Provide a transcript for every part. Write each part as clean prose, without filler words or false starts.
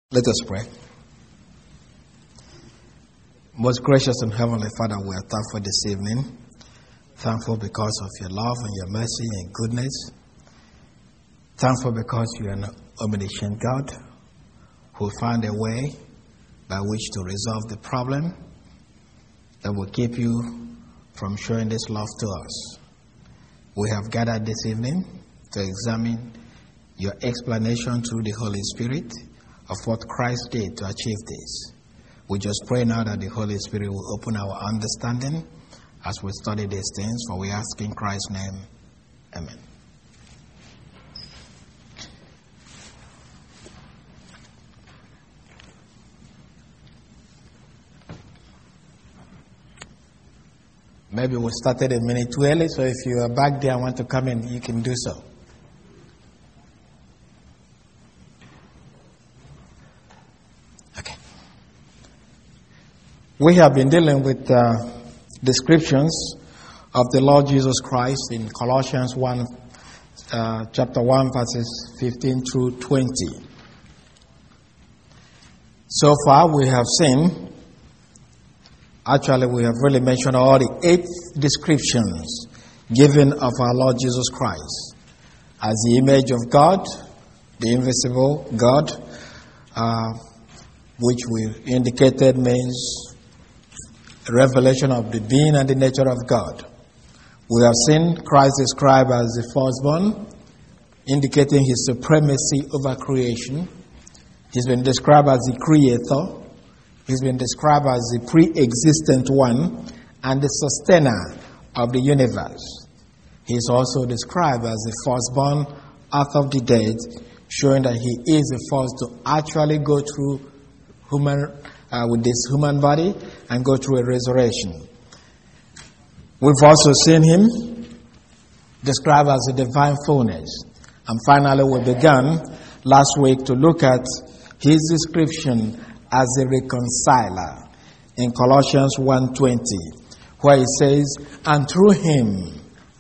Let us pray. Most gracious and heavenly Father, we are thankful this evening. Thankful because of your love and your mercy and goodness. Thankful because you are an omniscient God who found a way by which to resolve the problem that will keep you from showing this love to us. We have gathered this evening to examine your explanation through the Holy Spirit of what Christ did to achieve this. We just pray now that the Holy Spirit will open our understanding as we study these things, for we ask in Christ's name. Amen. Maybe we started a minute too early, so if you are back there and want to come in, you can do so. Okay. We have been dealing with descriptions of the Lord Jesus Christ in Colossians 1, chapter 1, verses 15 through 20. So far, we have seen. Actually, we have really mentioned all the 8 descriptions given of our Lord Jesus Christ as the image of God, the invisible God, which we indicated means a revelation of the being and the nature of God. We have seen Christ described as the firstborn, indicating his supremacy over creation. He's been described as the creator. He's been described as the pre-existent one and the sustainer of the universe. He's also described as the firstborn out of the dead, showing that he is the first to actually go through with this human body and go through a resurrection. We've also seen him described as the divine fullness. And finally, we began last week to look at his description as a reconciler in Colossians 1:20, where he says, and through him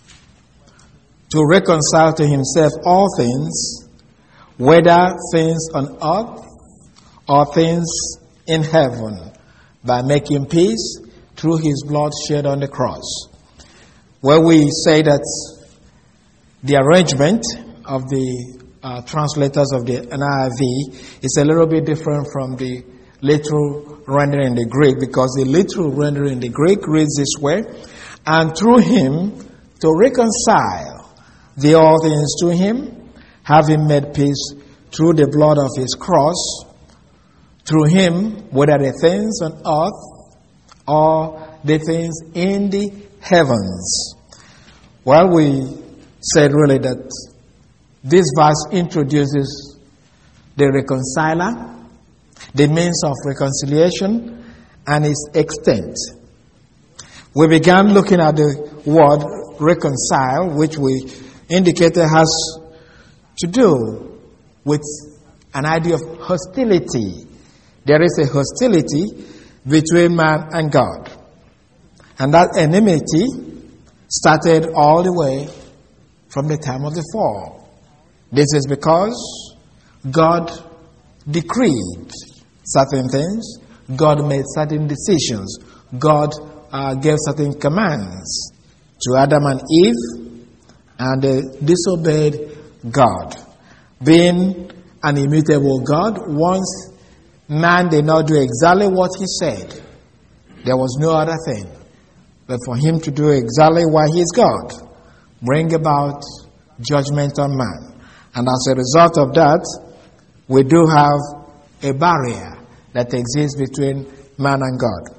to reconcile to himself all things, whether things on earth or things in heaven, by making peace through his blood shed on the cross. Where we say that the arrangement of the translators of the NIV is a little bit different from the literal rendering in the Greek, because the literal rendering in the Greek reads this way, and through him to reconcile the all things to him, having made peace through the blood of his cross, through him, whether the things on earth or the things in the heavens. Well, we said really that this verse introduces the reconciler, the means of reconciliation, and its extent. We began looking at the word reconcile, which we indicated has to do with an idea of hostility. There is a hostility between man and God. And that enmity started all the way from the time of the fall. This is because God decreed certain things. God made certain decisions. God gave certain commands to Adam and Eve, and they disobeyed God. Being an immutable God, once man did not do exactly what he said, there was no other thing but for him to do exactly what he is God, bring about judgment on man. And as a result of that, we do have a barrier that exists between man and God.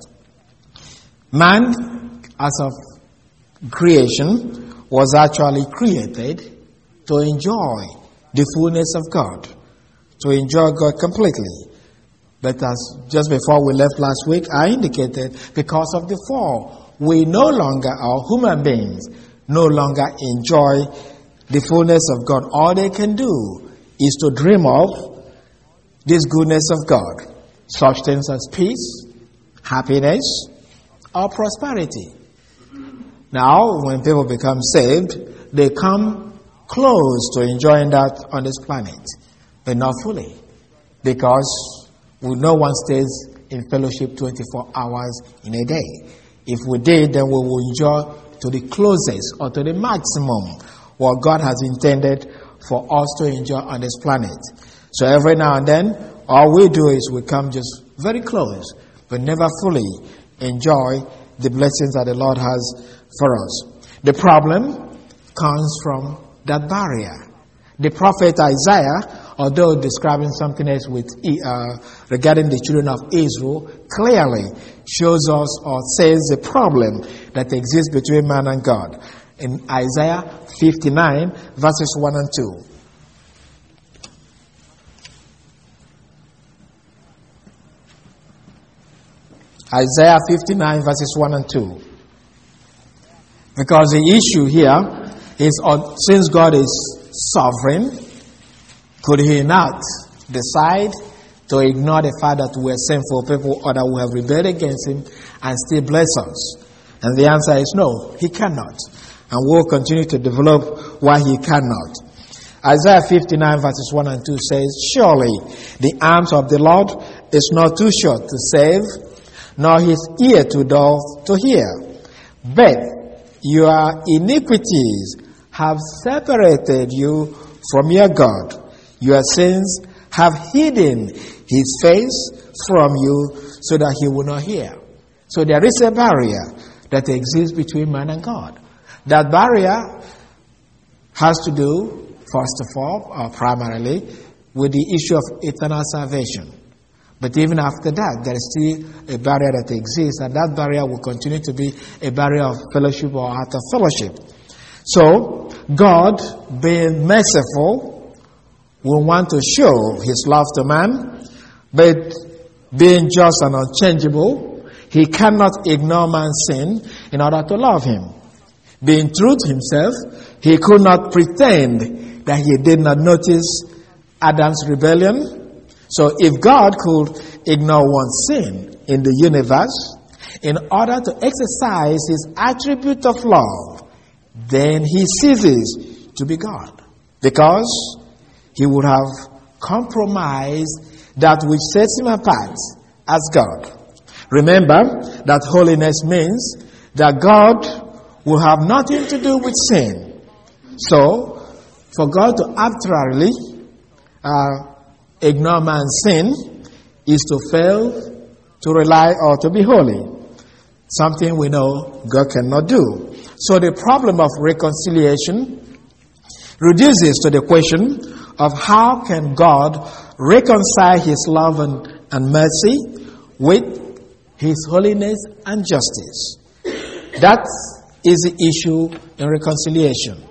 Man, as of creation, was actually created to enjoy the fullness of God, to enjoy God completely. But as just before we left last week, I indicated because of the fall, we no longer, our human beings, no longer enjoy the fullness of God. All they can do is to dream of this goodness of God, such things as peace, happiness, or prosperity. Now, when people become saved, they come close to enjoying that on this planet, but not fully. because No one stays in fellowship 24 hours in a day. If we did, then we will enjoy to the closest or to the maximum what God has intended for us to enjoy on this planet. So every now and then, all we do is we come just very close, but never fully enjoy the blessings that the Lord has for us. The problem comes from that barrier. The prophet Isaiah, although describing something else regarding the children of Israel, clearly shows us or says the problem that exists between man and God. In Isaiah 59, verses 1 and 2. Isaiah 59, verses 1 and 2. Because the issue here is, since God is sovereign, could he not decide to ignore the fact that we are sinful people or that we have rebelled against him and still bless us? And the answer is no, he cannot. And we'll continue to develop why he cannot. Isaiah 59 verses 1 and 2 says, surely the arms of the Lord is not too short to save, nor his ear too dull to hear. But your iniquities have separated you from your God. Your sins have hidden his face from you so that he will not hear. So there is a barrier that exists between man and God. That barrier has to do, first of all, or primarily, with the issue of eternal salvation. But even after that, there is still a barrier that exists, and that barrier will continue to be a barrier of fellowship or out of fellowship. So, God, being merciful, will want to show his love to man, but being just and unchangeable, he cannot ignore man's sin in order to love him. Being true to himself, he could not pretend that he did not notice Adam's rebellion. So if God could ignore one sin in the universe in order to exercise his attribute of love, then he ceases to be God, because he would have compromised that which sets him apart as God. Remember that holiness means that God will have nothing to do with sin. So, for God to arbitrarily ignore man's sin is to fail to rely or to be holy. Something we know God cannot do. So the problem of reconciliation reduces to the question of how can God reconcile his love and mercy with his holiness and justice. That is the issue in reconciliation.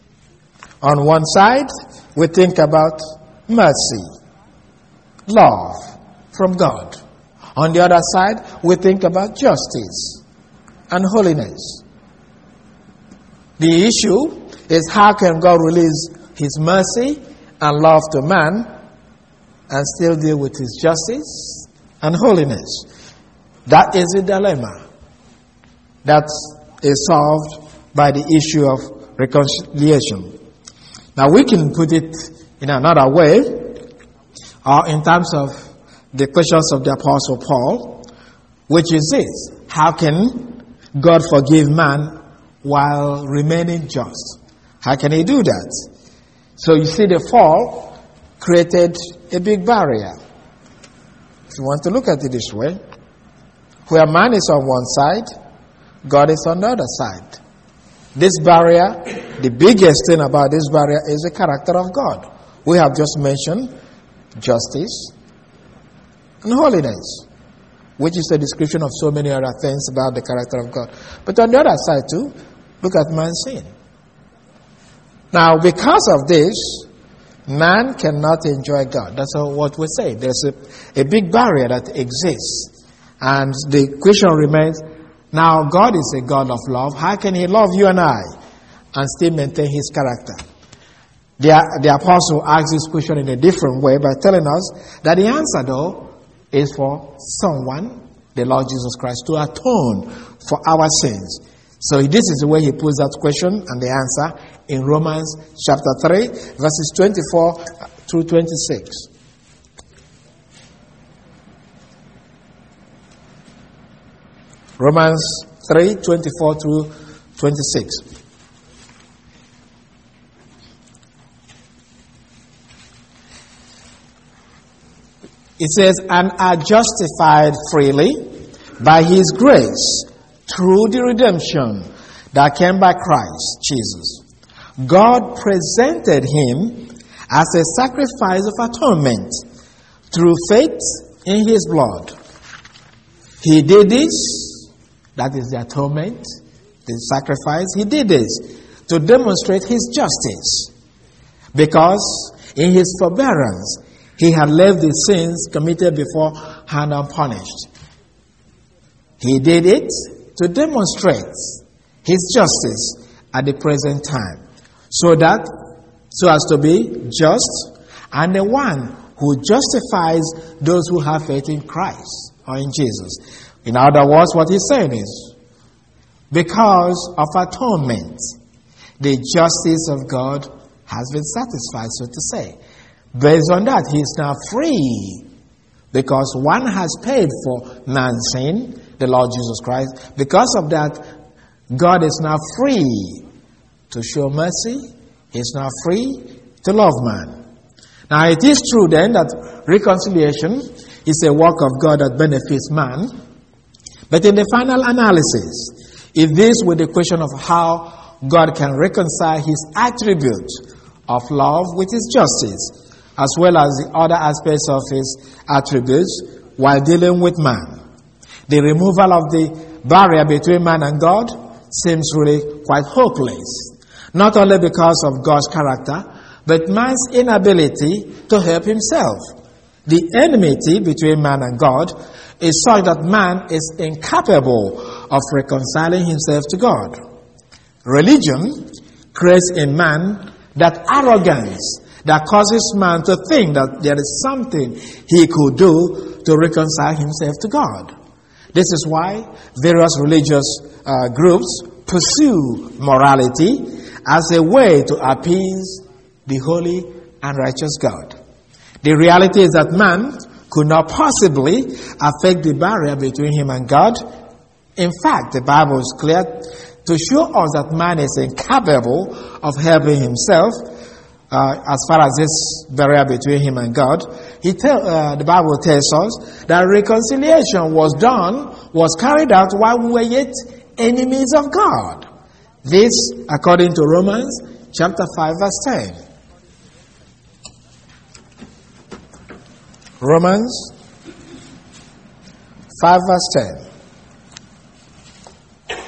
On one side, we think about mercy, love from God. On the other side, we think about justice and holiness. The issue is how can God release his mercy and love to man and still deal with his justice and holiness. That is the dilemma that is solved by the issue of reconciliation. Now we can put it in another way, or in terms of the questions of the Apostle Paul, which is this: how can God forgive man while remaining just? How can he do that? So you see, the fall created a big barrier. If you want to look at it this way, where man is on one side, God is on the other side. This barrier, the biggest thing about this barrier is the character of God. We have just mentioned justice and holiness, which is a description of so many other things about the character of God. But on the other side too, look at man's sin. Now, because of this, man cannot enjoy God. That's what we say. There's a big barrier that exists. And the question remains, now God is a God of love. How can he love you and I and still maintain his character? The apostle asks this question in a different way by telling us that the answer, though, is for someone, the Lord Jesus Christ, to atone for our sins. So this is the way he puts that question and the answer in Romans chapter 3, verses 24 through 26. Romans 3:24 through 26. It says, and are justified freely by his grace through the redemption that came by Christ Jesus. God presented him as a sacrifice of atonement through faith in his blood. He did this, that is the atonement, the sacrifice. He did this to demonstrate his justice, because in his forbearance he had left the sins committed beforehand unpunished. He did it to demonstrate his justice at the present time, so as to be just and the one who justifies those who have faith in Christ or in Jesus. In other words, what he's saying is, because of atonement, the justice of God has been satisfied, so to say. Based on that, he is now free, because one has paid for man's sin, the Lord Jesus Christ. Because of that, God is now free to show mercy. He is now free to love man. Now, it is true then that reconciliation is a work of God that benefits man. But in the final analysis, it deals with the question of how God can reconcile his attribute of love with his justice, as well as the other aspects of his attributes while dealing with man. The removal of the barrier between man and God seems really quite hopeless, not only because of God's character, but man's inability to help himself. The enmity between man and God is such that man is incapable of reconciling himself to God. Religion creates in man that arrogance that causes man to think that there is something he could do to reconcile himself to God. This is why various religious groups pursue morality as a way to appease the holy and righteous God. The reality is that man could not possibly affect the barrier between him and God. In fact, the Bible is clear to show us that man is incapable of helping himself as far as this barrier between him and God. The Bible tells us that reconciliation was carried out while we were yet enemies of God. This, according to Romans chapter 5, verse 10. Romans 5, verse 10.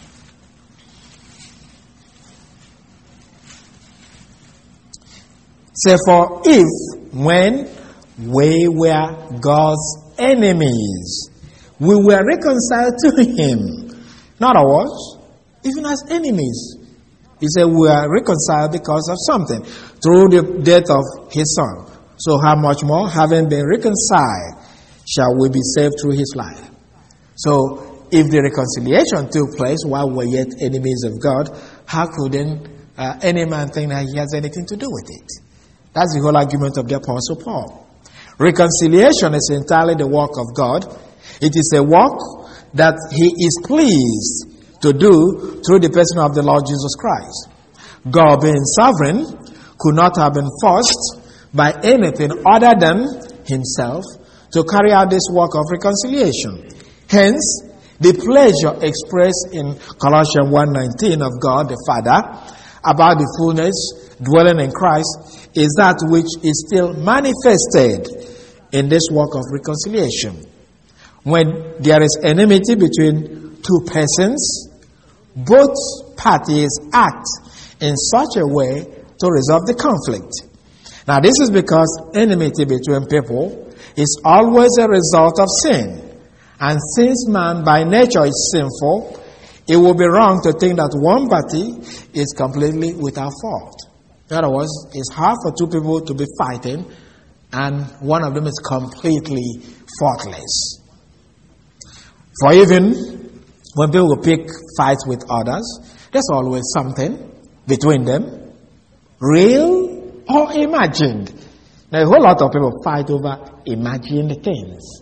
Say, for if, when we were God's enemies, we were reconciled to him. In other words, even as enemies, he said we are reconciled because of something, through the death of his son. So how much more, having been reconciled, shall we be saved through his life? So if the reconciliation took place while we were yet enemies of God, how could then any man think that he has anything to do with it? That's the whole argument of the Apostle Paul. Reconciliation is entirely the work of God. It is a work that he is pleased to do through the person of the Lord Jesus Christ. God, being sovereign, could not have been forced by anything other than himself to carry out this work of reconciliation. Hence, the pleasure expressed in Colossians 1:19 of God the Father about the fullness dwelling in Christ is that which is still manifested in this work of reconciliation. When there is enmity between two persons, both parties act in such a way to resolve the conflict. Now, this is because enmity between people is always a result of sin. And since man by nature is sinful, it would be wrong to think that one party is completely without fault. In other words, it's hard for two people to be fighting and one of them is completely faultless. For even when people pick fights with others, there's always something between them, real or imagined. Now, a whole lot of people fight over imagined things.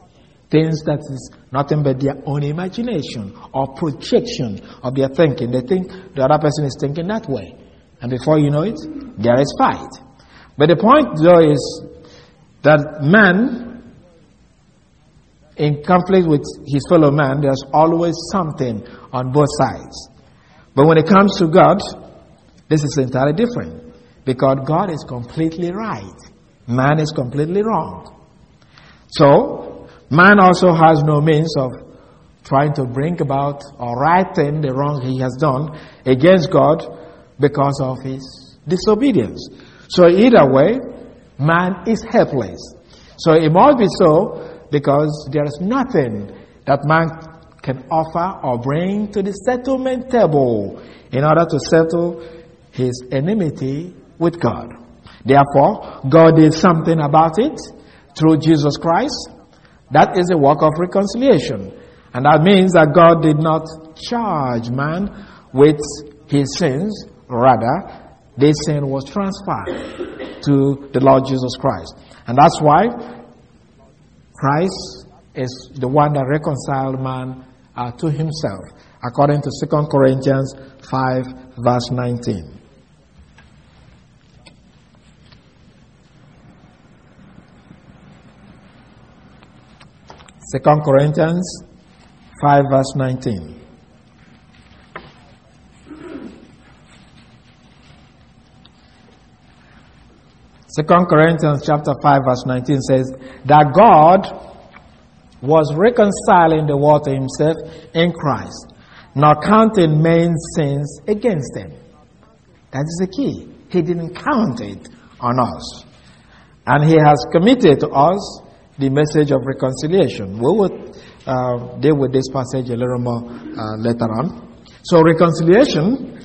things that is nothing but their own imagination or projection of their thinking. They think the other person is thinking that way. And before you know it, there is fight. But the point, though, is that man, in conflict with his fellow man, there's always something on both sides. But when it comes to God, this is entirely different. Because God is completely right. Man is completely wrong. So, man also has no means of trying to bring about or righten the wrong he has done against God because of his disobedience. So either way, man is helpless. So it must be so because there is nothing that man can offer or bring to the settlement table in order to settle his enmity with God. Therefore, God did something about it through Jesus Christ. That is a work of reconciliation. And that means that God did not charge man with his sins. Rather, this sin was transferred to the Lord Jesus Christ. And that's why Christ is the one that reconciled man to himself, according to 2 Corinthians 5, verse 19. 2 Corinthians 5 verse 19. Second Corinthians chapter 5 verse 19 says that God was reconciling the world to himself in Christ, not counting men's sins against them. That is the key. He didn't count it on us. And he has committed to us the message of reconciliation. We will deal with this passage a little more later on. So reconciliation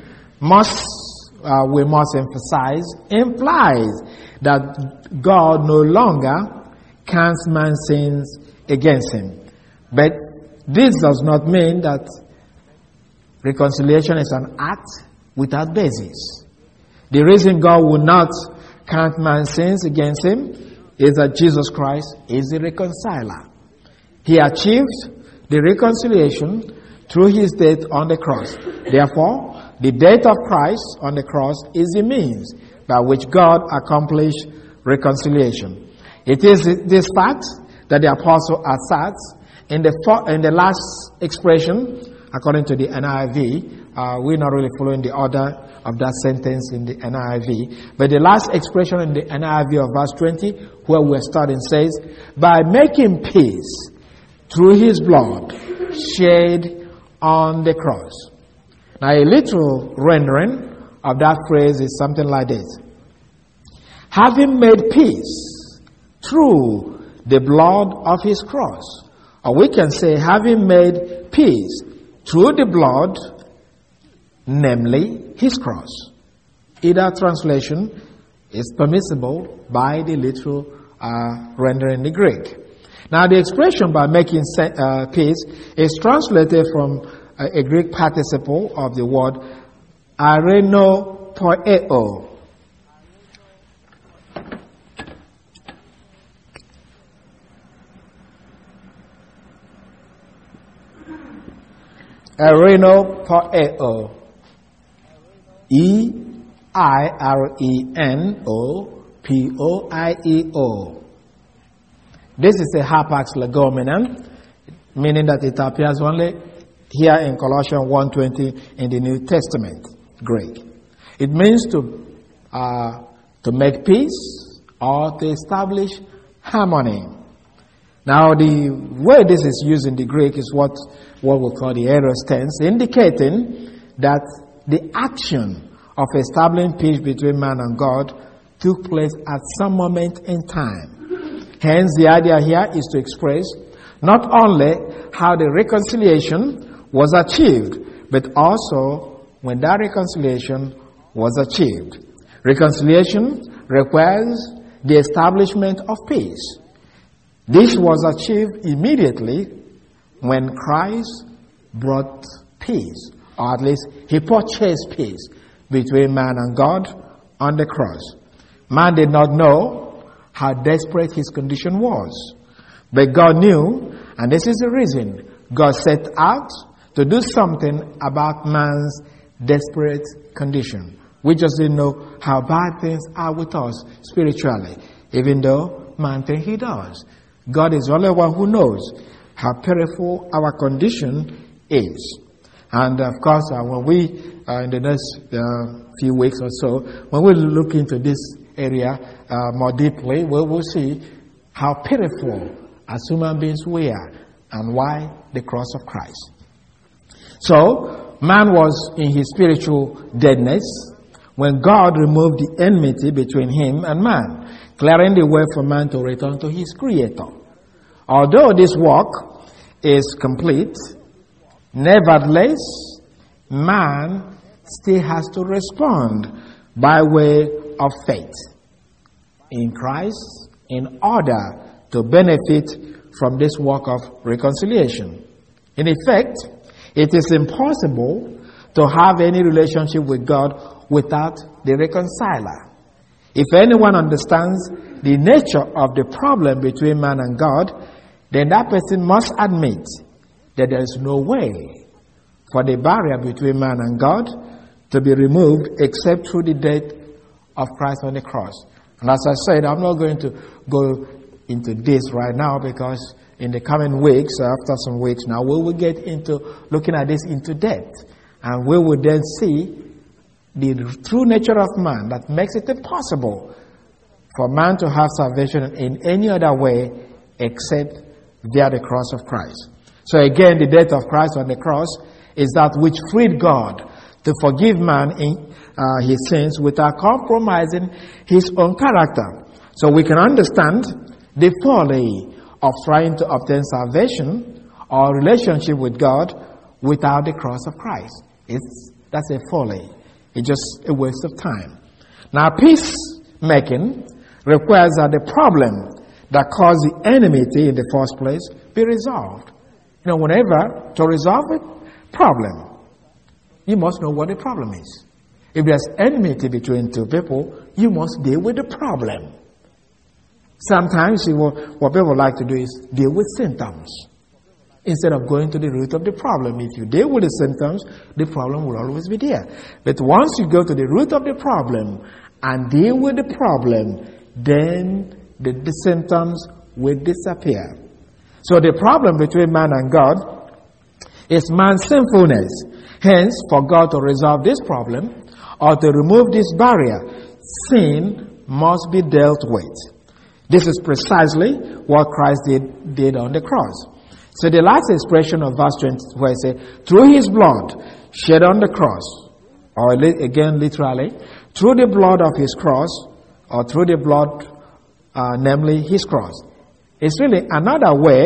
we must emphasize, implies that God no longer counts man's sins against him. But this does not mean that reconciliation is an act without basis. The reason God will not count man's sins against him is that Jesus Christ is the reconciler. He achieved the reconciliation through his death on the cross. Therefore, the death of Christ on the cross is the means by which God accomplished reconciliation. It is this fact that the apostle asserts in the last expression, according to the NIV. We're not really following the order of that sentence in the NIV. But the last expression in the NIV of verse 20, where we're starting, says, by making peace through his blood shed on the cross. Now, a literal rendering of that phrase is something like this. Having made peace through the blood of his cross. Or we can say, having made peace through the blood, namely his cross. Either translation is permissible by the literal rendering in the Greek. Now, the expression by making peace is translated from a Greek participle of the word arenopoeo. Arenopoeo. E-I-R-E-N-O-P-O-I-E-O. This is a hapax legomenon, meaning that it appears only here in Colossians 1:20 in the New Testament, Greek. It means to make peace or to establish harmony. Now, the way this is used in the Greek is what we call the aorist tense, indicating that the action of establishing peace between man and God took place at some moment in time. Hence, the idea here is to express not only how the reconciliation was achieved, but also when that reconciliation was achieved. Reconciliation requires the establishment of peace. This was achieved immediately when Christ brought peace, or at least he purchased peace between man and God on the cross. Man did not know how desperate his condition was, but God knew, And this is the reason God set out to do something about man's desperate condition. We just didn't know how bad things are with us spiritually, even though man thinks he does. God is the only one who knows how pitiful our condition is. And of course, when we, in the next few weeks or so, when we look into this area more deeply, we will see how pitiful as human beings we are and why the cross of Christ. So, man was in his spiritual deadness when God removed the enmity between him and man, clearing the way for man to return to his Creator. Although this work is complete, nevertheless, man still has to respond by way of faith in Christ in order to benefit from this work of reconciliation. In effect, it is impossible to have any relationship with God without the reconciler. If anyone understands the nature of the problem between man and God, then that person must admit that there is no way for the barrier between man and God to be removed except through the death of Christ on the cross. And as I said, I'm not going to go into this right now because in the coming weeks, after some weeks now, we will get into looking at this into depth. And we will then see the true nature of man that makes it impossible for man to have salvation in any other way except via the cross of Christ. So again, the death of Christ on the cross is that which freed God to forgive man in his sins without compromising his own character. So we can understand the folly of trying to obtain salvation or relationship with God without the cross of Christ. That's a folly. It's just a waste of time. Now, peacemaking requires that the problem that caused the enmity in the first place be resolved. You know, whenever to resolve a problem, you must know what the problem is. If there's enmity between two people, you must deal with the problem. Sometimes what people like to do is deal with symptoms instead of going to the root of the problem. If you deal with the symptoms, the problem will always be there. But once you go to the root of the problem and deal with the problem, then the symptoms will disappear. So the problem between man and God is man's sinfulness. Hence, for God to resolve this problem or to remove this barrier, sin must be dealt with. This is precisely what Christ did on the cross. So the last expression of verse 20 where it says, through his blood shed on the cross, or again literally, through the blood of his cross, or through the blood, namely his cross. It's really another way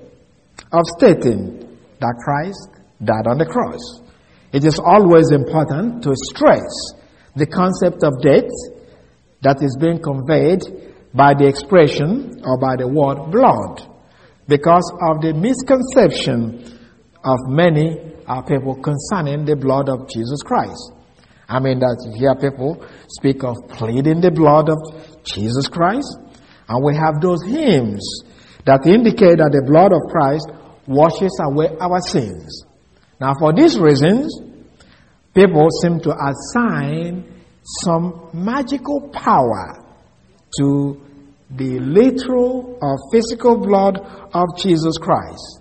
of stating that Christ died on the cross. It is always important to stress the concept of death that is being conveyed by the expression or by the word blood, because of the misconception of many people concerning the blood of Jesus Christ. I mean that you hear people speak of pleading the blood of Jesus Christ, and we have those hymns that indicate that the blood of Christ washes away our sins. Now, for these reasons, people seem to assign some magical power to the literal or physical blood of Jesus Christ.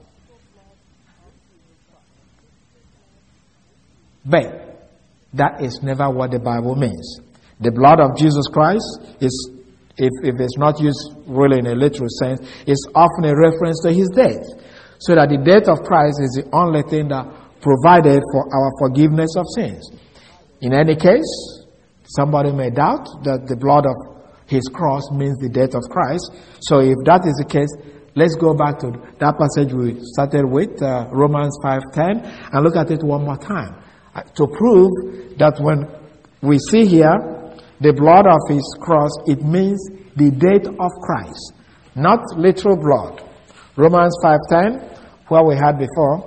But that is never what the Bible means. The blood of Jesus Christ is, if it's not used really in a literal sense, is often a reference to his death. So that the death of Christ is the only thing that provided for our forgiveness of sins. In any case, somebody may doubt that the blood of his cross means the death of Christ. So if that is the case, let's go back to that passage we started with, Romans 5:10, and look at it one more time. To prove that when we see here the blood of his cross, it means the death of Christ, not literal blood. Romans 5:10, where we had before.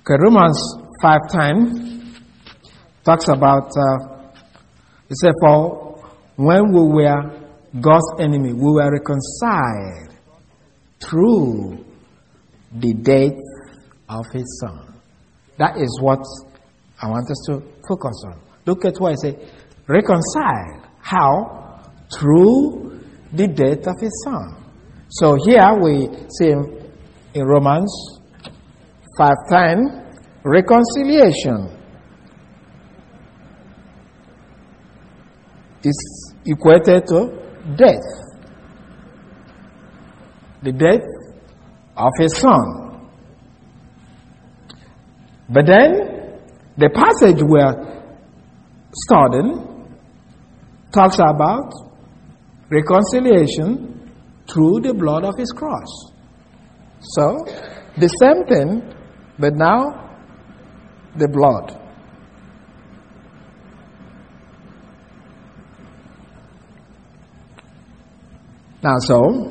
Okay, Romans 5:10 talks about, it says, for when we were God's enemy, we were reconciled through the death of his son. That is what I want us to focus on. Look at what I say. Reconciled. How? Through the death of his son. So here we see in Romans 5:10, reconciliation is equated to death. The death of his son. But then the passage we're studying talks about reconciliation through the blood of his cross. So, the same thing, but now the blood. Now, so,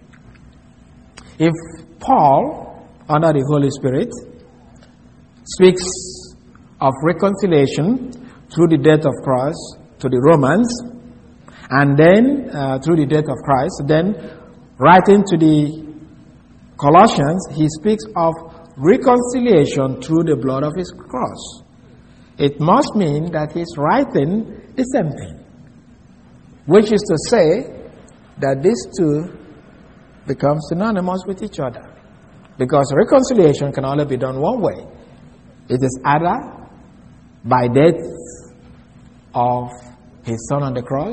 if Paul, under the Holy Spirit, speaks of reconciliation through the death of Christ to the Romans, and then through the death of Christ, then writing to the Colossians, he speaks of reconciliation through the blood of his cross. It must mean that he's writing the same thing, which is to say that these two become synonymous with each other. Because reconciliation can only be done one way. It is either by death of his son on the cross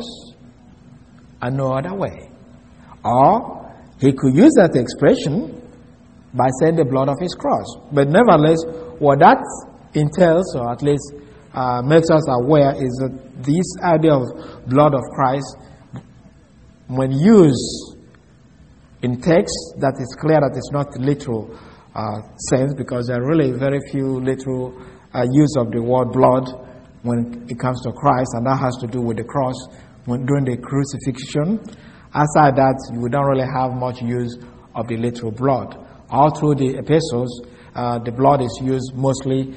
and no other way. Or he could use that expression by saying the blood of his cross. But nevertheless, what that entails, or at least makes us aware, is that this idea of blood of Christ, when used in text, that is clear that it's not literal sense, because there are really very few literal use of the word blood when it comes to Christ, and that has to do with the cross during the crucifixion. Aside that, we don't really have much use of the literal blood. All through the epistles, the blood is used mostly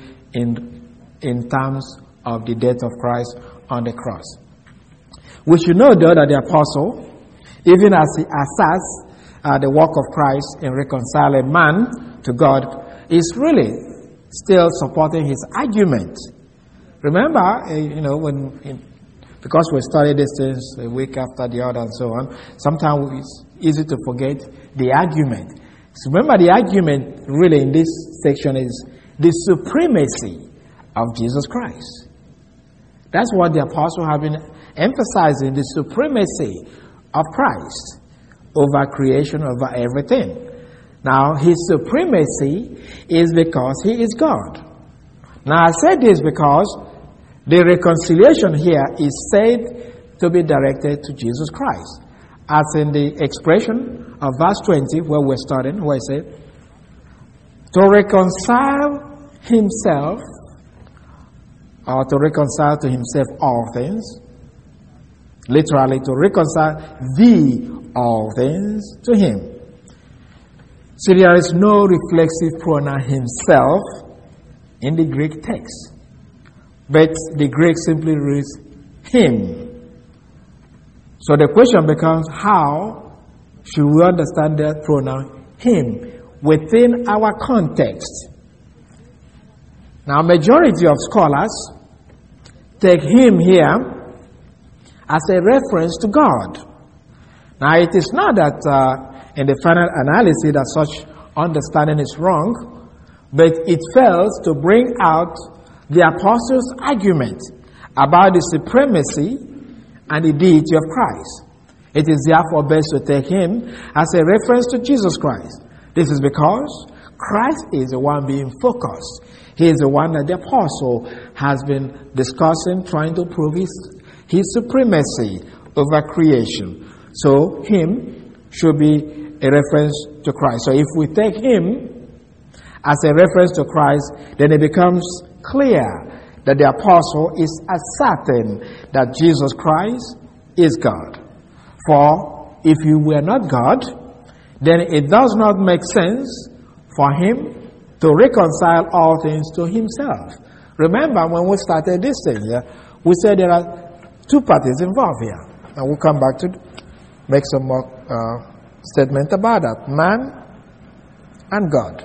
in terms of the death of Christ on the cross. We should know, though, that the apostle, even as he asserts the work of Christ in reconciling man to God, is really still supporting his argument. Remember, because we study these things a week after the other and so on, sometimes it's easy to forget the argument. So remember, the argument really in this section is the supremacy of Jesus Christ. That's what the apostle have been emphasizing, the supremacy of Christ over creation, over everything. Now, his supremacy is because he is God. Now, I said this because the reconciliation here is said to be directed to Jesus Christ. As in the expression of verse 20, where we're starting, where it says, to reconcile himself, or to reconcile to himself all things, literally to reconcile all things to him. So there is no reflexive pronoun himself in the Greek text, but the Greek simply reads him. So the question becomes, how should we understand that pronoun him within our context? Now, majority of scholars take him here as a reference to God. Now, it is not that in the final analysis that such understanding is wrong, but it fails to bring out the apostles' argument about the supremacy and the deity of Christ. It is therefore best to take him as a reference to Jesus Christ. This is because Christ is the one being focused. He is the one that the apostle has been discussing, trying to prove his supremacy over creation. So him should be a reference to Christ. So if we take him as a reference to Christ, then it becomes clear that the apostle is asserting that Jesus Christ is God. For if he were not God, then it does not make sense for him to reconcile all things to himself. Remember when we started this thing here, we said there are two parties involved here. And we'll come back to make some more statement about that. Man and God.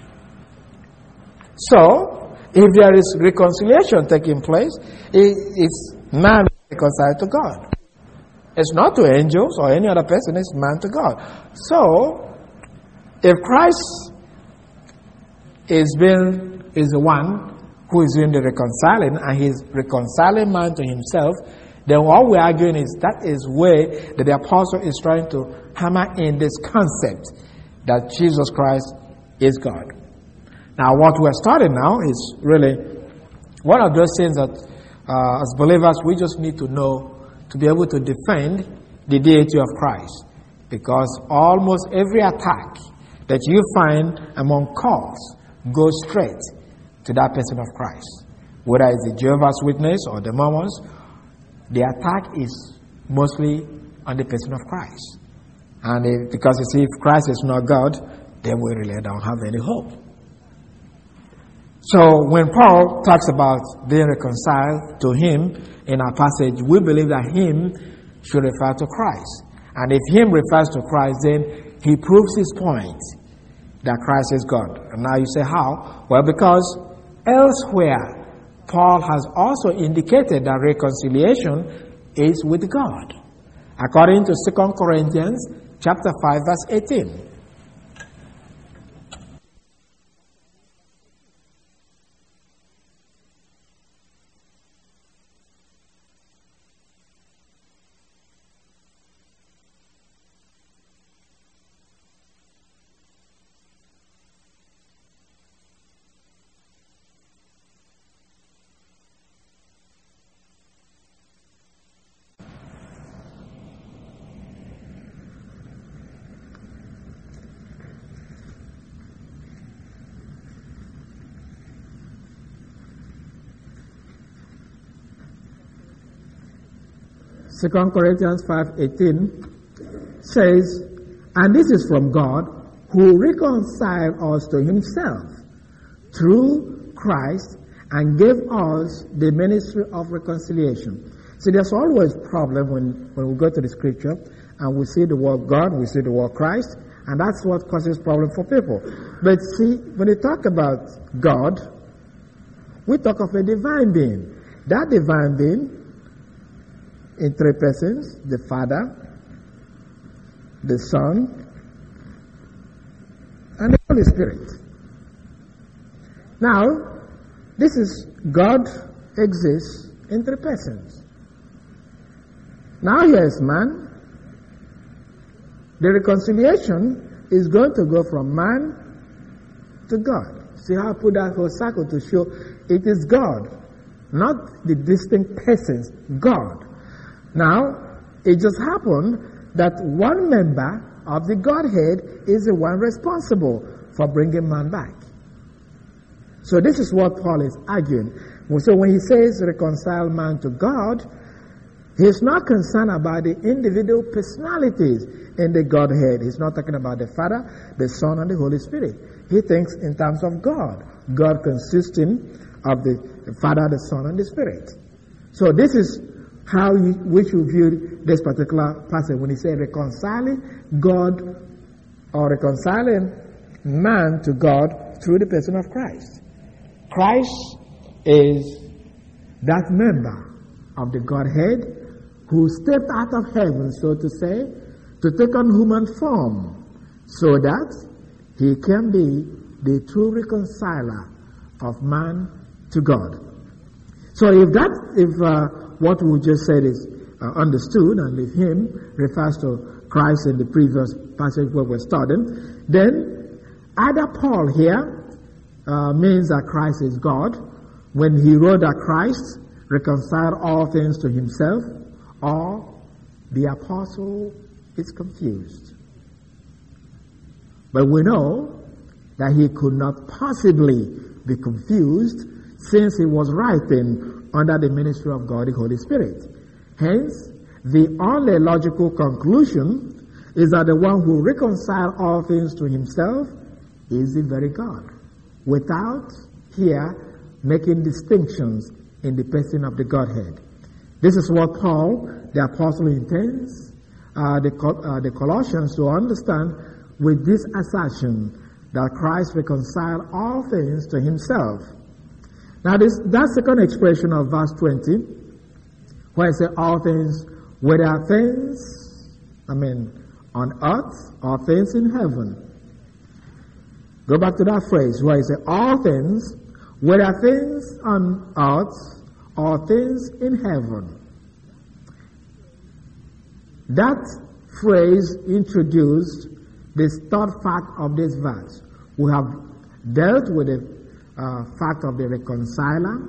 So, if there is reconciliation taking place, it's man reconciled to God. It's not to angels or any other person, it's man to God. So, if Christ is the one who is doing the reconciling, and he's reconciling man to himself, then what we're arguing is that is where the apostle is trying to hammer in this concept that Jesus Christ is God. Now, what we're starting now is really one of those things that as believers we just need to know to be able to defend the deity of Christ. Because almost every attack that you find among cults goes straight to that person of Christ. Whether it's the Jehovah's Witness or the Mormons, the attack is mostly on the person of Christ. And because you see, if Christ is not God, then we really don't have any hope. So when Paul talks about being reconciled to him in our passage, we believe that him should refer to Christ. And if him refers to Christ, then he proves his point that Christ is God. And now you say, how? Well, because elsewhere, Paul has also indicated that reconciliation is with God. According to 2 Corinthians chapter 5, verse 18. 2 Corinthians 5:18 says, and this is from God, who reconciled us to himself through Christ and gave us the ministry of reconciliation. See, there's always a problem when we go to the scripture and we see the word God, we see the word Christ, and that's what causes problem for people. But see, when we talk about God, we talk of a divine being. That divine being, in three persons, the Father, the Son, and the Holy Spirit. Now, this is God exists in three persons. Now here is man. The reconciliation is going to go from man to God. See how I put that whole circle to show it is God, not the distinct persons, God. Now, it just happened that one member of the Godhead is the one responsible for bringing man back. So this is what Paul is arguing. So when he says reconcile man to God, he's not concerned about the individual personalities in the Godhead. He's not talking about the Father, the Son, and the Holy Spirit. He thinks in terms of God. God consisting of the Father, the Son, and the Spirit. So this is how we should view this particular passage when he said reconciling God or reconciling man to God through the person of Christ. Christ is that member of the Godhead who stepped out of heaven, so to say, to take on human form so that he can be the true reconciler of man to God. So if what we just said is understood, and if him refers to Christ in the previous passage where we're studying, then either Paul here means that Christ is God when he wrote that Christ reconciled all things to himself, or the apostle is confused. But we know that he could not possibly be confused since he was writing under the ministry of God, the Holy Spirit. Hence, the only logical conclusion is that the one who reconciled all things to himself is the very God. without here making distinctions in the person of the Godhead. This is what Paul, the apostle, intends the Colossians to understand with this assertion that Christ reconciled all things to himself. Now that second expression of verse 20, where it says all things, whether things, on earth or things in heaven. Go back to that phrase where it says all things, whether things on earth or things in heaven. That phrase introduced this third fact of this verse. We have dealt with the fact of the reconciler.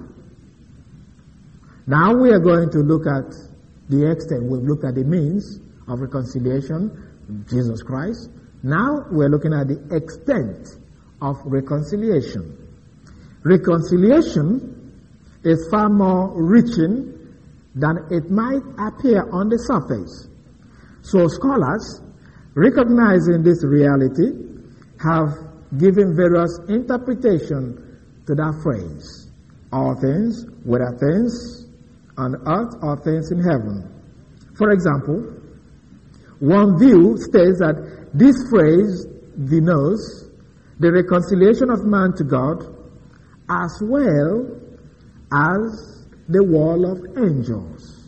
Now we are going to look at the extent. We've looked at the means of reconciliation, Jesus Christ. Now we're looking at the extent of reconciliation. Reconciliation is far more reaching than it might appear on the surface. So scholars, recognizing this reality, have given various interpretations to that phrase. All things, whether things on earth or things in heaven. For example, one view states that this phrase denotes the reconciliation of man to God as well as the world of angels.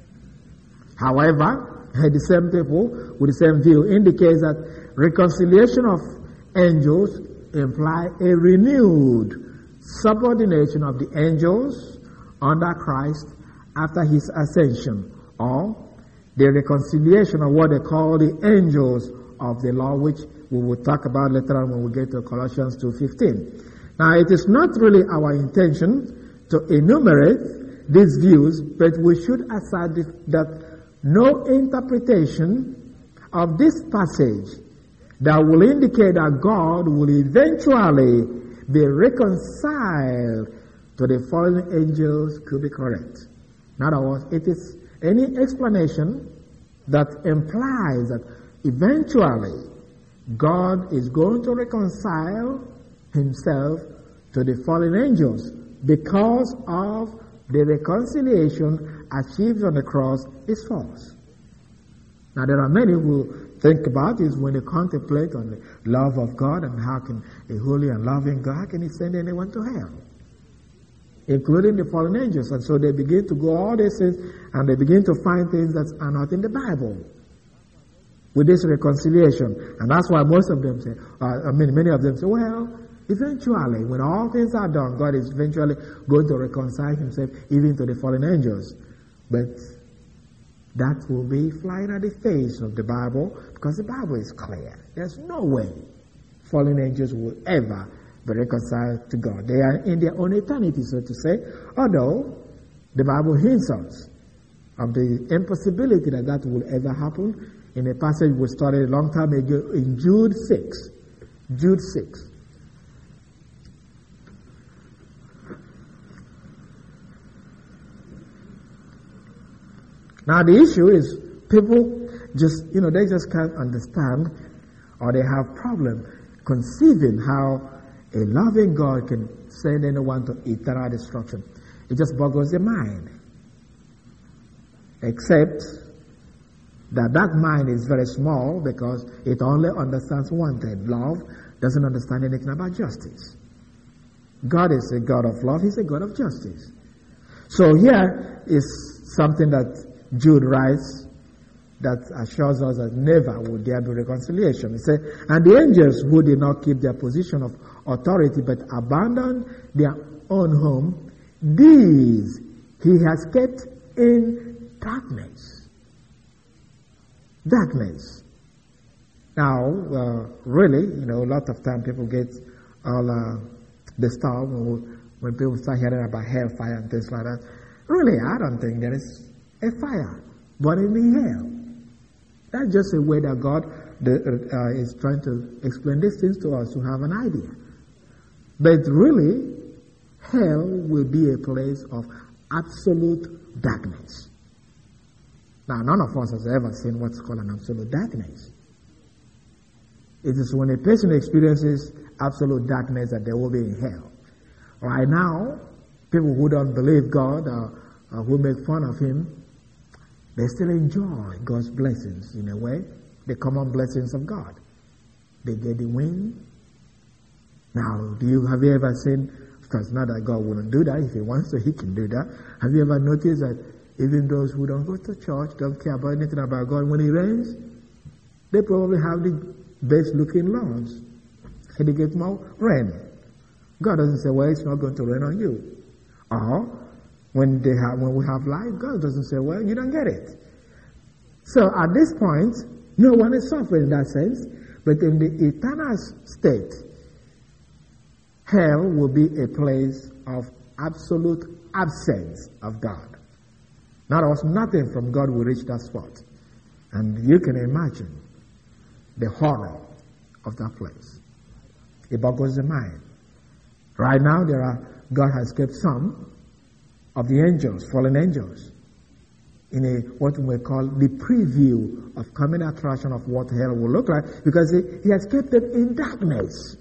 However, the same people with the same view indicates that reconciliation of angels imply a renewed subordination of the angels under Christ after his ascension, or the reconciliation of what they call the angels of the law, which we will talk about later on when we get to Colossians 2:15. Now, it is not really our intention to enumerate these views, but we should assert that no interpretation of this passage that will indicate that God will eventually be reconciled to the fallen angels could be correct. In other words, it is any explanation that implies that eventually God is going to reconcile himself to the fallen angels because of the reconciliation achieved on the cross is false. Now there are many who think about this when they contemplate on the love of God and how can a holy and loving God, how can he send anyone to hell? Including the fallen angels. And so they begin to go all these things and they begin to find things that are not in the Bible with this reconciliation. And that's why most of them say, many of them say, well, eventually, when all things are done, God is eventually going to reconcile himself even to the fallen angels. But that will be flying at the face of the Bible because the Bible is clear. There's no way fallen angels will ever be reconciled to God. They are in their own eternity, so to say, although the Bible hints us of the impossibility that that will ever happen in a passage we studied a long time ago in Jude 6. Jude 6. Now the issue is people just, they just can't understand or they have problem conceiving how a loving God can send anyone to eternal destruction. It just boggles their mind. Except that mind is very small because it only understands one thing. Love doesn't understand anything about justice. God is a God of love. He's a God of justice. So here is something that Jude writes that assures us that never would there be reconciliation. He said, and the angels who did not keep their position of authority but abandoned their own home, these he has kept in darkness. Darkness. Now, really, a lot of time people get all disturbed when people start hearing about hellfire and things like that. Really, I don't think there is a fire burning in hell. That's just a way that God is trying to explain these things to us to have an idea. But really, hell will be a place of absolute darkness. Now, none of us has ever seen what's called an absolute darkness. It is when a person experiences absolute darkness that they will be in hell. Right now, people who don't believe God or who make fun of Him, they still enjoy God's blessings in a way, the common blessings of God. They get the wind. Now, have you ever seen, because not that God wouldn't do that, if He wants to, He can do that. Have you ever noticed that even those who don't go to church, don't care about anything about God, when it rains, they probably have the best looking lawns. And they get more rain. God doesn't say, well, it's not going to rain on you. Or, when we have light, God doesn't say, well, you don't get it. So at this point, no one is suffering in that sense, but in the eternal state, hell will be a place of absolute absence of God. Not us, nothing from God will reach that spot. And you can imagine the horror of that place. It boggles the mind. Right now, God has kept some of the angels, fallen angels, in what we may call the preview of coming attraction of what hell will look like, because He has kept them in darkness.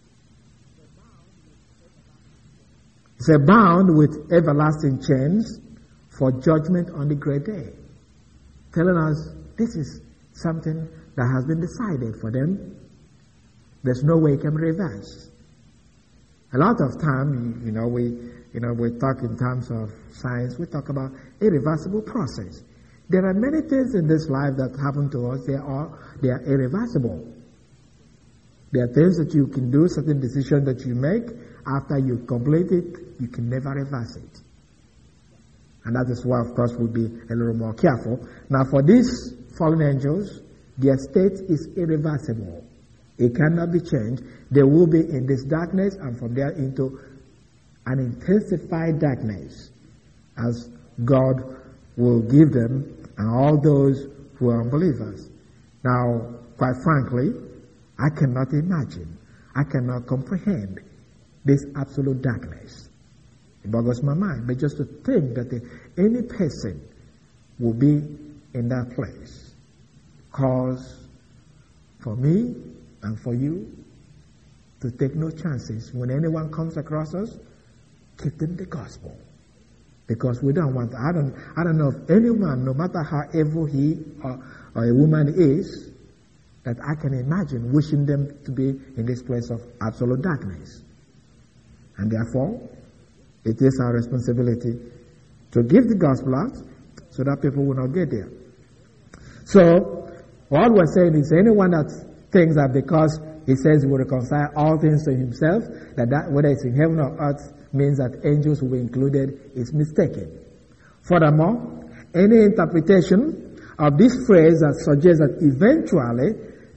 It's bound with everlasting chains for judgment on the great day, telling us this is something that has been decided for them. There's no way it can reverse. A lot of time, we talk in terms of science, we talk about irreversible process. There are many things in this life that happen to us, they are irreversible. There are things that you can do, certain decisions that you make, after you complete it, you can never reverse it. And that is why, of course, we'll be a little more careful. Now, for these fallen angels, their state is irreversible. It cannot be changed. They will be in this darkness, and from there into an intensified darkness, as God will give them and all those who are unbelievers. Now, quite frankly, I cannot imagine, I cannot comprehend this absolute darkness. It boggles my mind. But just to think that any person will be in that place, cause for me and for you to take no chances. When anyone comes across us, give them the gospel. Because we don't want, I don't know of anyone, no matter how evil he or a woman is, that I can imagine wishing them to be in this place of absolute darkness. And therefore, it is our responsibility to give the gospel out so that people will not get there. So, what we're saying is anyone that thinks that because He says He will reconcile all things to Himself, that whether it's in heaven or earth means that angels will be included, is mistaken. Furthermore, any interpretation of this phrase that suggests that eventually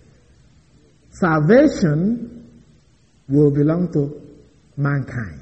salvation will belong to mankind,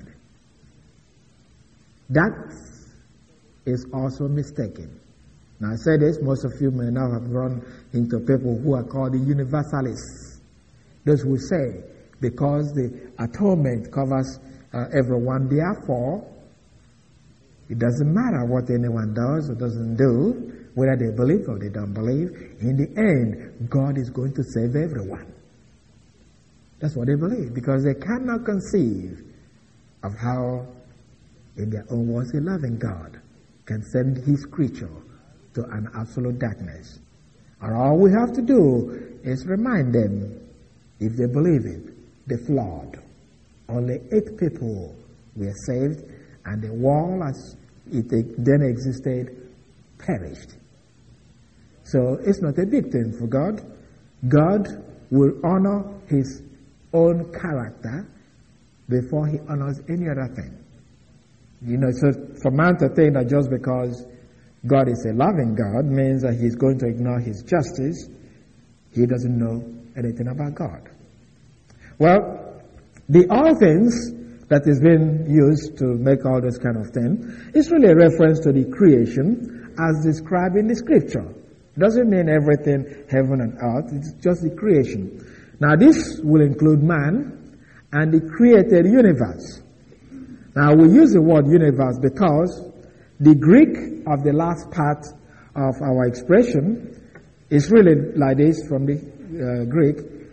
that is also mistaken. Now I say this, most of you may now have run into people who are called the universalists. Those who say, because the atonement covers everyone, therefore, it doesn't matter what anyone does or doesn't do, whether they believe or they don't believe, in the end, God is going to save everyone. That's what they believe, because they cannot conceive of how, in their own words, a loving God can send His creature to an absolute darkness. And all we have to do is remind them, if they believe it, the flood. Only 8 people were saved, and the world as it then existed perished. So it's not a big thing for God. God will honor His own character before He honors any other thing. So for man to think that just because God is a loving God means that He's going to ignore His justice, he doesn't know anything about God. Well, the all things that is being used to make all this kind of thing is really a reference to the creation as described in the Scripture. It doesn't mean everything, heaven and earth, it's just the creation. Now this will include man and the created universe. Now we use the word universe because the Greek of the last part of our expression is really like this from the Greek.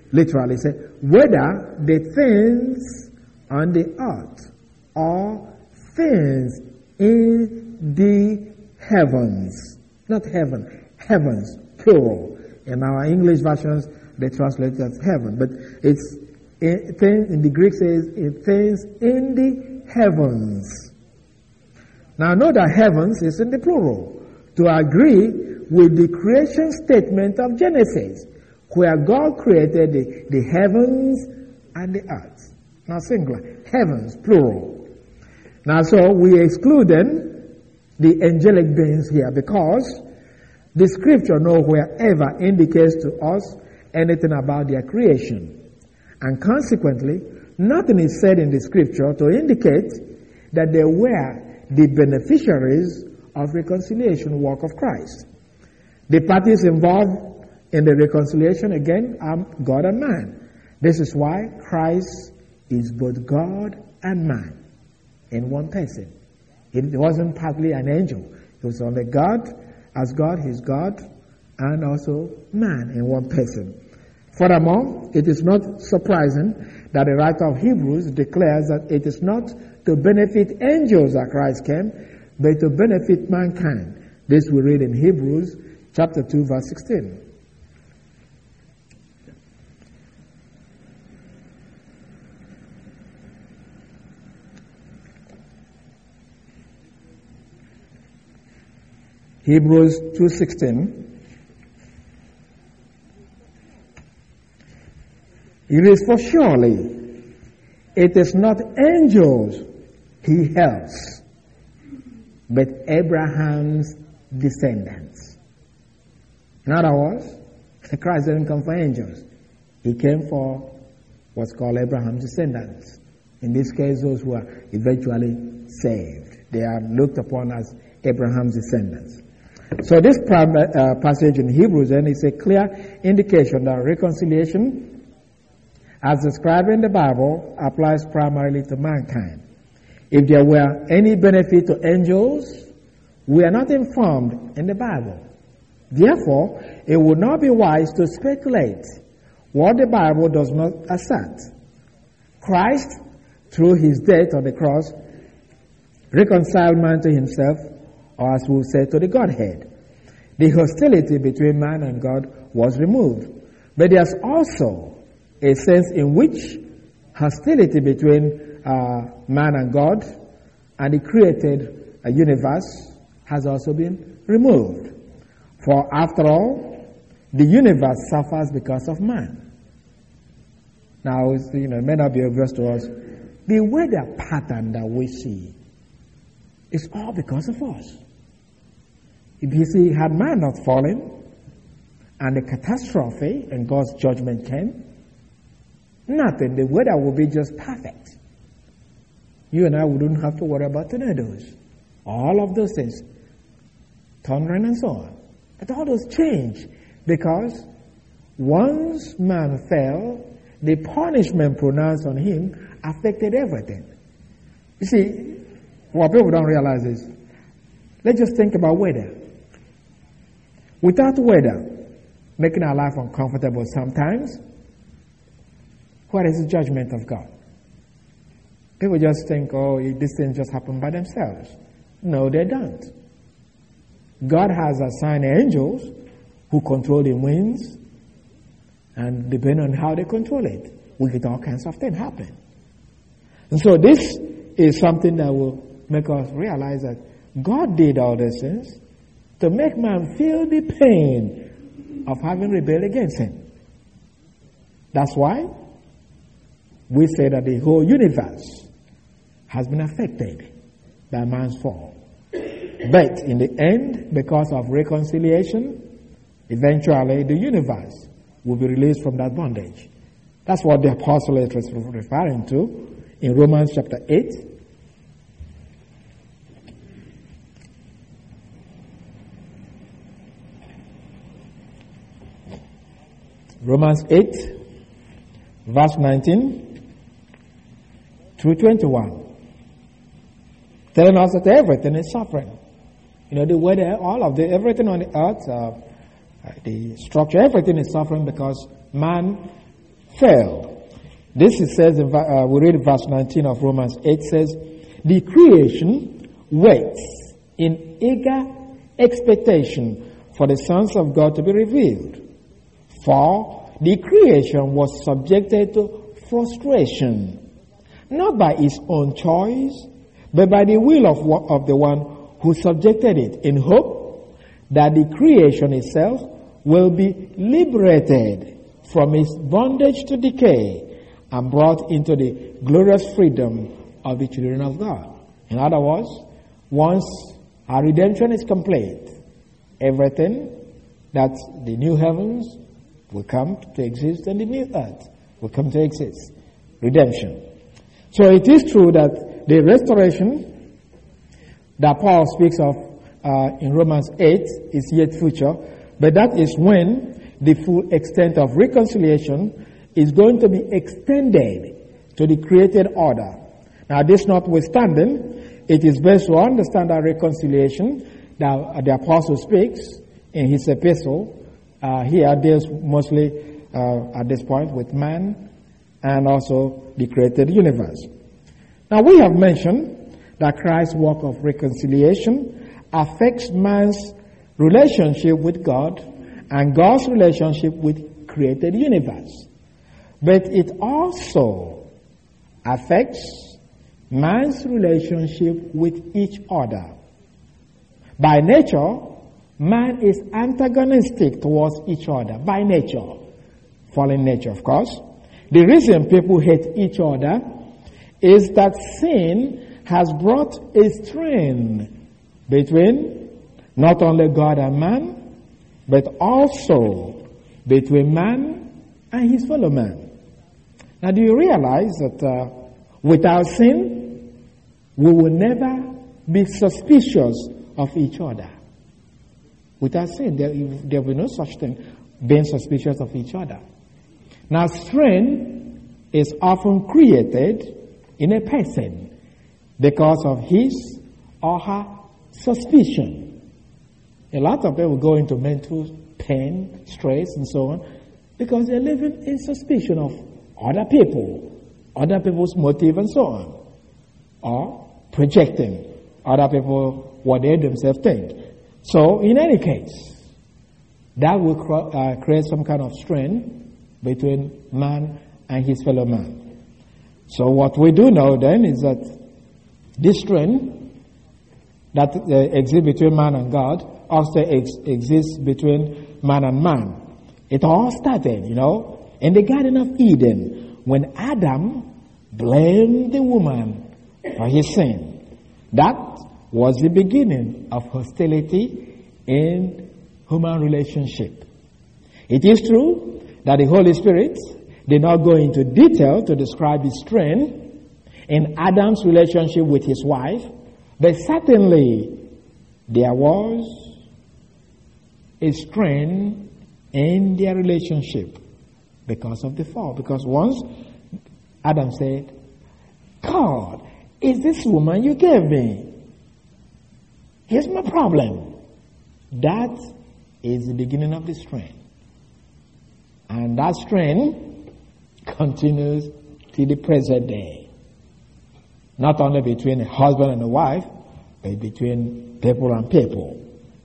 literally say, whether the things on the earth or things in the heavens. Not heaven, heavens, plural. In our English versions, they translate it as heaven, but it's things in the Greek says things in the heavens. Now note that heavens is in the plural to agree with the creation statement of Genesis, where God created the heavens and the earth. Now singular, heavens, plural. Now so we excluded the angelic beings here because the scripture nowhere ever indicates to us anything about their creation. And consequently, nothing is said in the scripture to indicate that they were the beneficiaries of reconciliation work of Christ. The parties involved in the reconciliation, again, are God and man. This is why Christ is both God and man in one person. It wasn't partly an angel. It was only God. As God, he's God, and also man in one person. Furthermore, it is not surprising that the writer of Hebrews declares that it is not to benefit angels that Christ came, but to benefit mankind. This we read in Hebrews chapter 2, verse 16. Hebrews 2:16. It is for surely it is not angels he helps, but Abraham's descendants. In other words, Christ didn't come for angels. He came for what's called Abraham's descendants. In this case, those who are eventually saved. They are looked upon as Abraham's descendants. So this passage in Hebrews then is a clear indication that reconciliation, as described in the Bible, applies primarily to mankind. If there were any benefit to angels, we are not informed in the Bible. Therefore, it would not be wise to speculate what the Bible does not assert. Christ, through his death on the cross, reconciled man to himself, or as we say, to the Godhead. The hostility between man and God was removed. But there's also a sense in which hostility between man and God and the created universe has also been removed. For after all, the universe suffers because of man. Now, it may not be obvious to us. The weather pattern that we see is all because of us. If you see, had man not fallen, and the catastrophe and God's judgment came, nothing, the weather would be just perfect. You and I wouldn't have to worry about tornadoes. All of those things, thundering and so on. But all those change because once man fell, the punishment pronounced on him affected everything. You see, what people don't realize is, let's just think about weather. Without weather making our life uncomfortable sometimes, what is the judgment of God? People just think, oh, these things just happen by themselves. No, they don't. God has assigned angels who control the winds, and depending on how they control it, we get all kinds of things happen. And so this is something that will make us realize that God did all these things to make man feel the pain of having rebelled against him. That's why we say that the whole universe has been affected by man's fall. But in the end, because of reconciliation, eventually the universe will be released from that bondage. That's what the apostle is referring to in Romans chapter 8. Romans 8, verse 19 through 21. Telling us that everything is suffering. The weather, all of everything on the earth, the structure, everything is suffering because man failed. This it says, we read verse 19 of Romans 8 says, the creation waits in eager expectation for the sons of God to be revealed. For the creation was subjected to frustration, not by its own choice, but by the will of the one who subjected it, in hope that the creation itself will be liberated from its bondage to decay and brought into the glorious freedom of the children of God. In other words, once our redemption is complete, everything that the new heavens will come to exist and the new earth will come to exist. Redemption. So it is true that the restoration that Paul speaks of in Romans 8 is yet future, but that is when the full extent of reconciliation is going to be extended to the created order. Now, this notwithstanding, it is best to understand that reconciliation that the apostle speaks in his epistle. Here deals mostly at this point with man and also the created universe. Now, we have mentioned that Christ's work of reconciliation affects man's relationship with God and God's relationship with created universe. But it also affects man's relationship with each other. By nature, man is antagonistic towards each other. By nature. Fallen nature, of course. The reason people hate each other is that sin has brought a strain between not only God and man, but also between man and his fellow man. Now, do you realize that without sin, we will never be suspicious of each other? Without sin, there will be no such thing, being suspicious of each other. Now, strain is often created in a person because of his or her suspicion. A lot of them will go into mental pain, stress, and so on, because they're living in suspicion of other people, other people's motive, and so on, or projecting other people what they themselves think. So, in any case, that will create some kind of strain between man and his fellow man. So what we do know then is that this strain that exists between man and God also exists between man and man. It all started, in the Garden of Eden when Adam blamed the woman for his sin. That was the beginning of hostility in human relationship. It is true that the Holy Spirit did not go into detail to describe the strain in Adam's relationship with his wife, but certainly there was a strain in their relationship because of the fall. Because once Adam said, God, is this woman you gave me? Here's my problem. That is the beginning of the strain. And that strain continues to the present day. Not only between a husband and a wife, but between people and people.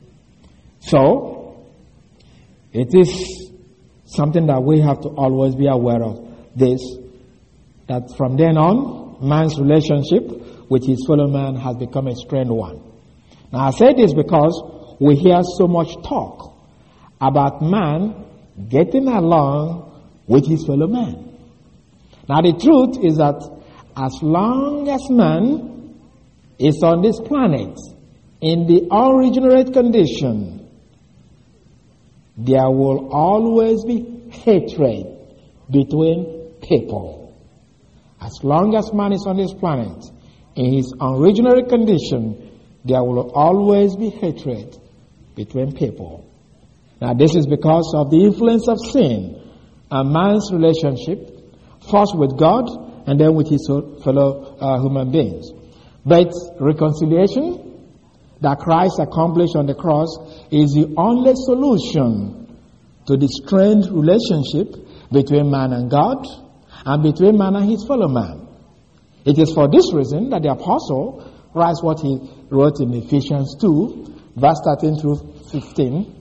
So, it is something that we have to always be aware of. This, that from then on, man's relationship with his fellow man has become a strained one. Now, I say this because we hear so much talk about man getting along with his fellow man. Now, the truth is that as long as man is on this planet in the unregenerate condition, there will always be hatred between people. As long as man is on this planet in his unregenerate condition, there will always be hatred between people. Now, this is because of the influence of sin and man's relationship, first with God and then with his fellow human beings. But reconciliation that Christ accomplished on the cross is the only solution to the strained relationship between man and God, and between man and his fellow man. It is for this reason that the apostle writes what he wrote in Ephesians 2, verse 13 through 15.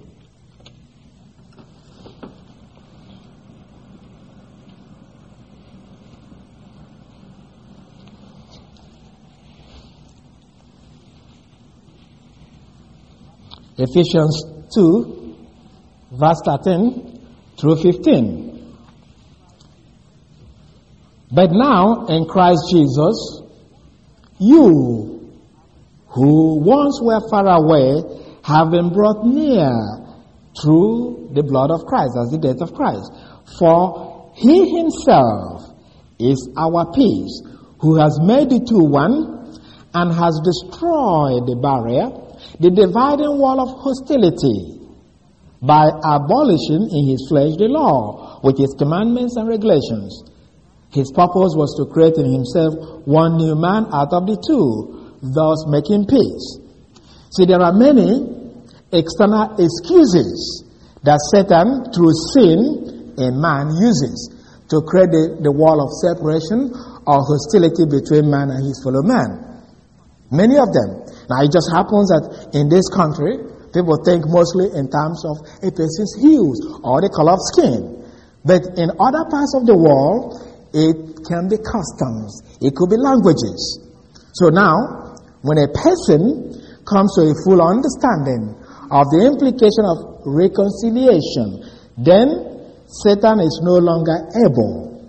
Ephesians 2, verse 13 through 15. But now, in Christ Jesus, you who once were far away have been brought near through the blood of Christ, as the death of Christ. For he himself is our peace, who has made the two one, and has destroyed the barrier, the dividing wall of hostility, by abolishing in his flesh the law, with its commandments and regulations. His purpose was to create in himself one new man out of the two, thus making peace. See, there are many external excuses that Satan, through sin in man, uses to create the wall of separation or hostility between man and his fellow man. Many of them. Now, it just happens that in this country, people think mostly in terms of a person's hues or the color of skin. But in other parts of the world, it can be customs. It could be languages. So now, when a person comes to a full understanding of the implication of reconciliation, then Satan is no longer able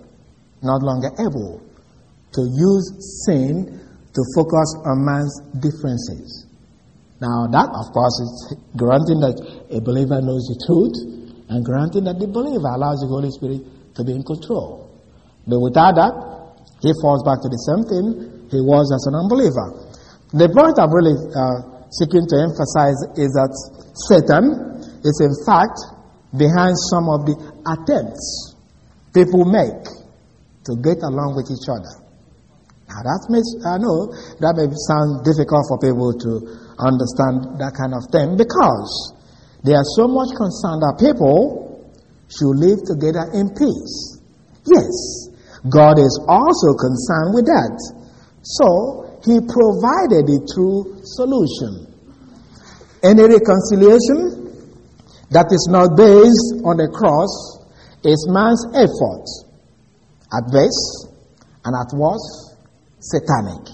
to use sin to focus on man's differences. Now that, of course, is granting that a believer knows the truth and granting that the believer allows the Holy Spirit to be in control. But without that, he falls back to the same thing he was as an unbeliever. The point I'm really seeking to emphasize is that Satan is in fact behind some of the attempts people make to get along with each other. Now I know that may sound difficult for people to understand that kind of thing, because they are so much concerned that people should live together in peace. Yes, God is also concerned with that. So, he provided a true solution. Any reconciliation that is not based on the cross is man's effort, at best, and at worst, satanic.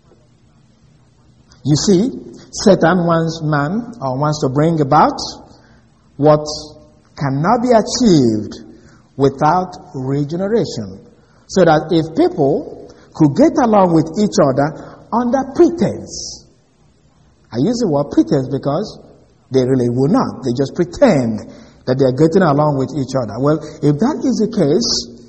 You see, Satan wants to bring about what cannot be achieved without regeneration. So that if people could get along with each other under pretense, I use the word pretense because they really will not. They just pretend that they are getting along with each other. Well, if that is the case,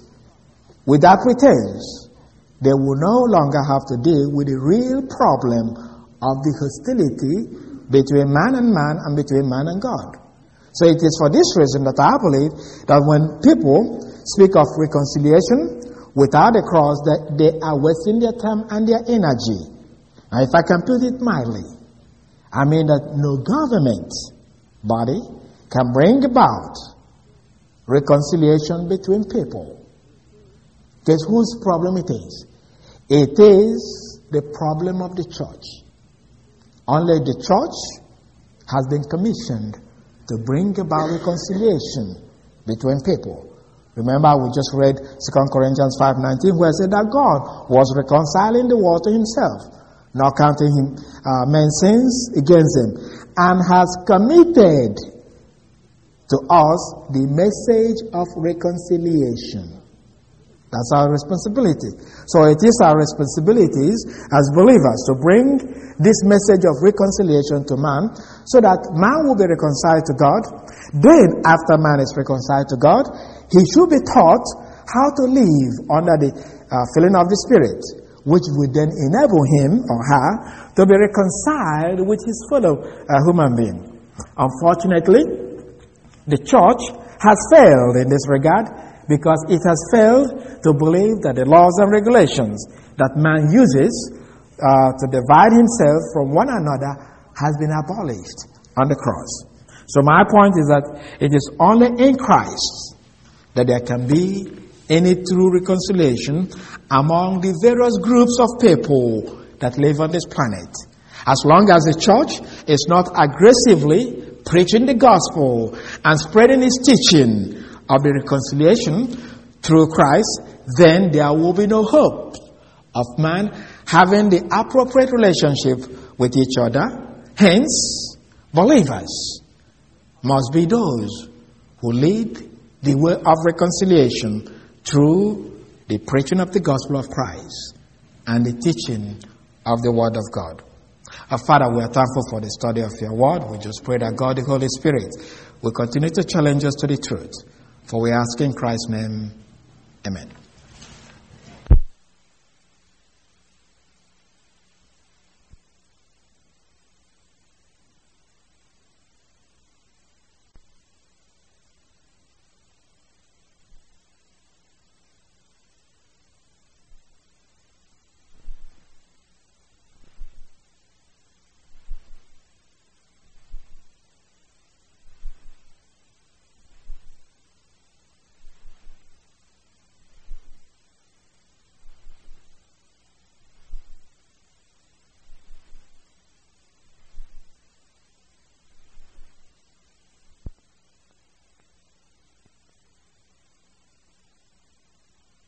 without pretense, they will no longer have to deal with the real problem of the hostility between man and between man and God. So it is for this reason that I believe that when people speak of reconciliation without a cross, that they are wasting their time and their energy. Now, if I can put it mildly, I mean that no government body can bring about reconciliation between people. Guess whose problem it is? It is the problem of the church. Only the church has been commissioned to bring about reconciliation between people. Remember, we just read 2 Corinthians 5:19, where it said that God was reconciling the world to himself, not counting men's sins against them, and has committed to us the message of reconciliation. That's our responsibility. So it is our responsibilities as believers to bring this message of reconciliation to man, so that man will be reconciled to God. Then, after man is reconciled to God, he should be taught how to live under the filling of the Spirit, which would then enable him or her to be reconciled with his fellow human being. Unfortunately, the church has failed in this regard, because it has failed to believe that the laws and regulations that man uses to divide himself from one another has been abolished on the cross. So my point is that it is only in Christ that there can be any true reconciliation among the various groups of people that live on this planet. As long as the church is not aggressively preaching the gospel and spreading its teaching of the reconciliation through Christ, then there will be no hope of man having the appropriate relationship with each other. Hence, believers must be those who lead the way of reconciliation through the preaching of the gospel of Christ and the teaching of the word of God. Our Father, we are thankful for the study of your word. We just pray that God, the Holy Spirit, will continue to challenge us to the truth. For we ask in Christ's name, amen.